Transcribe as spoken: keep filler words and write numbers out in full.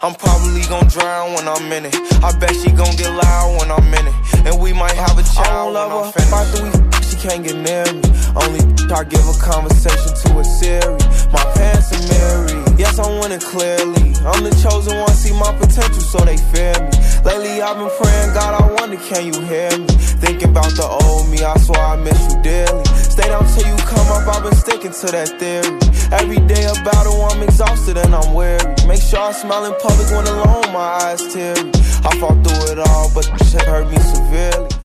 I'm probably gon' drown when I'm in it. I bet she gon' get loud when I'm in it. And we might have a child when I'm finished. After we f- she can't get near me. Only I give a conversation to a Siri. My pants are mirrored. Yes, I'm winning clearly. I'm the chosen one, see my potential, so they fear me. Lately I've been praying, God, I wonder, can you hear me? Thinking about the old me, I swear I miss you dearly. Stay down till you come up, I've been sticking to that theory. Every day a battle, I'm exhausted and I'm weary. Make sure I smile in public when alone, my eyes teary. I fought through it all, but the shit hurt me severely.